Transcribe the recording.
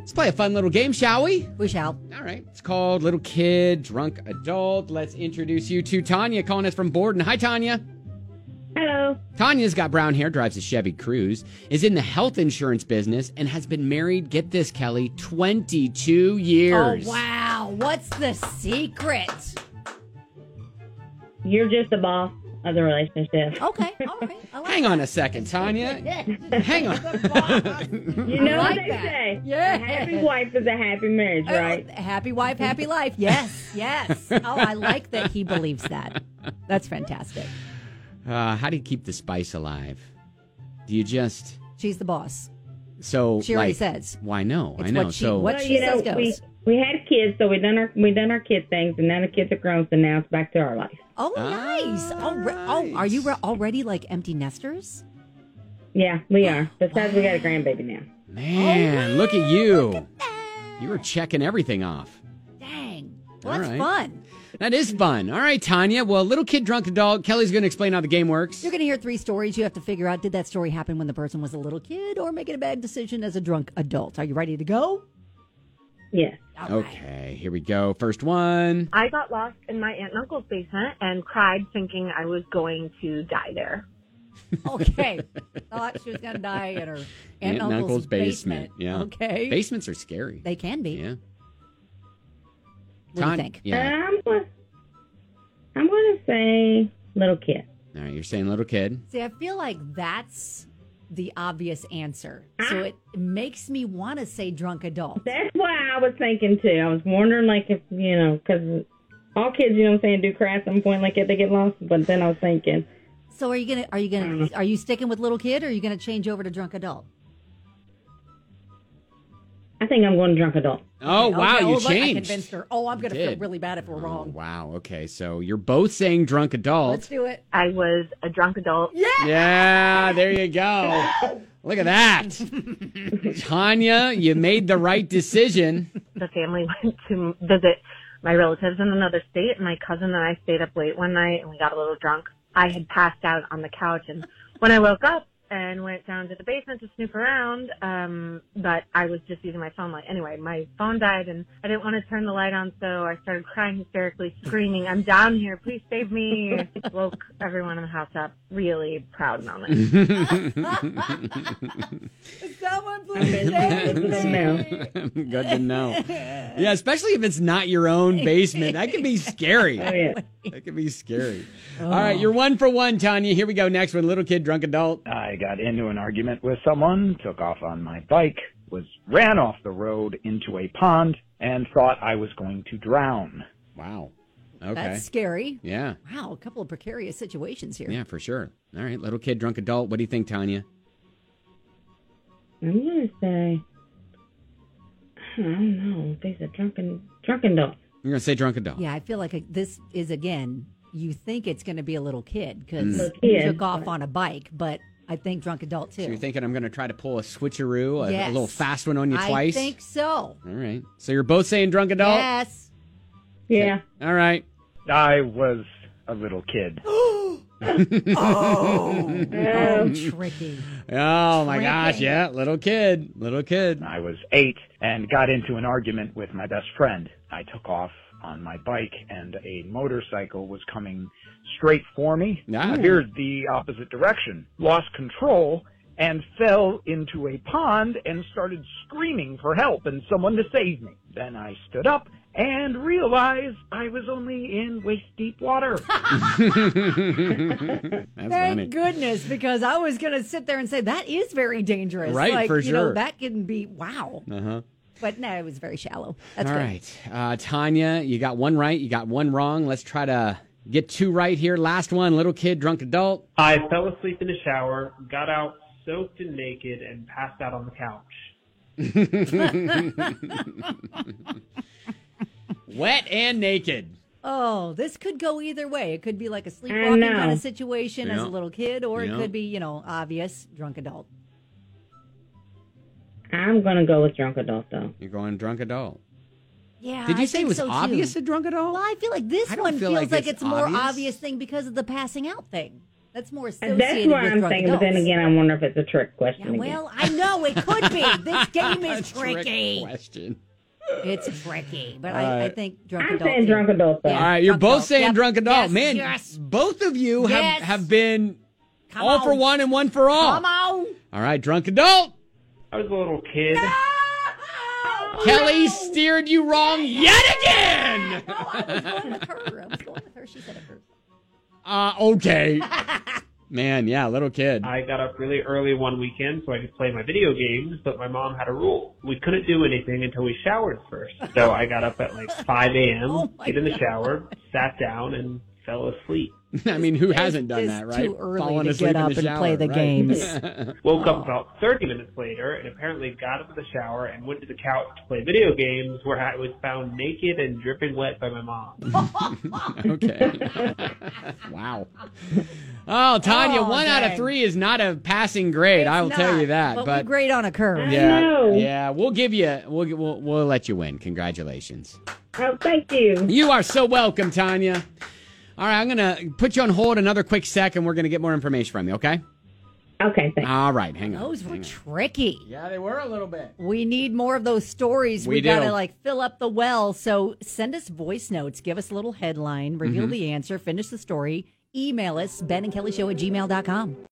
Let's play a fun little game, shall we? We shall. All right. It's called Little Kid, Drunk Adult. Let's introduce you to Tanya, calling us from Borden. Hi, Tanya. Hello. Tanya's got brown hair, drives a Chevy Cruze, is in the health insurance business, and has been married, get this, Kelly, 22 years. Oh, wow. What's the secret? You're just the boss of the relationship. Okay, all right. Hang on a second, Tanya. Hang on. You know like what they that. say. Yeah. A happy wife is a happy marriage, right? Happy wife, happy life. Yes, yes. Oh, I like that he believes that. That's fantastic. How do you keep the spice alive? Do you just... She's the boss. So, She already says. Why no? It's I know. what she says goes. We had kids, so we done our kid things, and now the kids are grown, so now it's back to our life. Oh, nice. Are you already like empty nesters? Yeah, we are. Besides, we got a grandbaby now. Man, look at you. You were checking everything off. Dang. Well, All that's right. fun. That is fun. All right, Tanya. Well, Little Kid, Drunk Adult. Kelly's going to explain how the game works. You're going to hear 3 stories. You have to figure out, did that story happen when the person was a little kid or making a bad decision as a drunk adult? Are you ready to go? Yes. All right. Okay, here we go. First one. I got lost in my aunt and uncle's basement and cried thinking I was going to die there. Okay. Thought she was going to die in her aunt and uncle's basement. Yeah. Okay. Basements are scary. They can be. Yeah. What do you think? Yeah. I'm going to say little kid. All right, you're saying little kid. See, I feel like that's the obvious answer. So it makes me want to say drunk adult. That's what I was thinking, too. I was wondering, like, if, because all kids, do cry at some point, like, if they get lost. But then I was thinking. So are you sticking with little kid or are you going to change over to drunk adult? I think I'm going drunk adult. Oh, wow, you look, I changed. convinced her. Oh, I'm going to feel really bad if we're wrong. Wow, okay, so you're both saying drunk adult. Let's do it. I was a drunk adult. Yeah, there you go. Look at that. Tanya, you made the right decision. The family went to visit my relatives in another state, and my cousin and I stayed up late one night, and we got a little drunk. I had passed out on the couch, and when I woke up and went down to the basement to snoop around, but I was just using my phone light. Anyway, my phone died, and I didn't want to turn the light on, so I started crying hysterically, screaming, "I'm down here, please save me." Woke everyone in the house up. Really proud moment. Someone please save me. Good to know. Yeah, especially if it's not your own basement. That can be scary. Oh, yeah. That can be scary. All right, you're 1 for 1, Tanya. Here we go. Next one, little kid, drunk adult. I got into an argument with someone, took off on my bike, ran off the road into a pond, and thought I was going to drown. Wow. Okay. That's scary. Yeah. Wow, a couple of precarious situations here. Yeah, for sure. All right, little kid, drunk adult. What do you think, Tanya? I'm going to say, I don't know. They said drunk adult. You're going to say drunk adult. Yeah, I feel like this is, again, you think it's going to be a little kid because Little he kid, took off on a bike, but I think drunk adult too. So you're thinking I'm going to try to pull a switcheroo, a Yes. little fast one on you twice? I think so. All right. So you're both saying drunk adult? Yes. Yeah. All right. I was a little kid. Oh, tricky. Oh, my gosh. Yeah, little kid. Little kid. I was 8 and got into an argument with my best friend. I took off on my bike, and a motorcycle was coming straight for me. Ah. I veered the opposite direction, lost control, and fell into a pond and started screaming for help and someone to save me. Then I stood up and realized I was only in waist-deep water. That's Thank funny. goodness, because I was going to sit there and say that is very dangerous. Right, like, for you know, sure. that can be, wow. Uh-huh. But no, it was very shallow. That's All good. right. Tanya, you got one right. You got one wrong. Let's try to get 2 right here. Last one, little kid, drunk adult. I fell asleep in the shower, got out soaked and naked, and passed out on the couch. Wet and naked. Oh, this could go either way. It could be like a sleepwalking kind of situation as a little kid, or it could be, you know, obvious drunk adult. I'm going to go with drunk adult, though. You're going drunk adult. Yeah. Did you I say it think was so, obvious too. a drunk adult? Well, I feel like this I don't one feel feels like it's it's a more obvious. obvious thing because of the passing out thing. That's more associated That's what with I'm drunk thinking, adults. but then again, I wonder if it's a trick question. Yeah, well, I know it could be. This game is tricky. Trick question. It's tricky, but I think drunk I'm adult. saying drunk adult, though. All right, you're both saying Yep. drunk adult. Yes, Man, yes. both of you Yes. have been Come all on. for one and one for all. Come on. All right, drunk adult. I was a little kid. Kelly steered you wrong yet again. Oh, I was going with her. She said it first. Okay. Man, yeah, little kid. I got up really early one weekend so I could play my video games, but my mom had a rule. We couldn't do anything until we showered first. So I got up at like 5 a.m., Oh my get in the shower, sat down, and fell asleep. I mean, who hasn't done It's that, right? too early Falling to asleep get in up the and shower, play the right? games. Woke up about 30 minutes later and apparently got up to the shower and went to the couch to play video games where I was found naked and dripping wet by my mom. Okay. Wow. Oh, Tanya, Oh, 1 out of dang. 3 is not a passing grade. I will tell you that. But we grade on a curve. yeah, know. yeah, we'll give you. We'll let you win. Congratulations. Oh, thank you. You are so welcome, Tanya. All right, I'm gonna put you on hold another quick second. We're gonna get more information from you. Okay. Okay, thanks. All right, hang on. Those were tricky. Yeah, they were a little bit. We need more of those stories. We gotta do. fill up the well. So send us voice notes. Give us a little headline. Reveal the answer. Finish the story. Email us, benandkellyshow@gmail.com.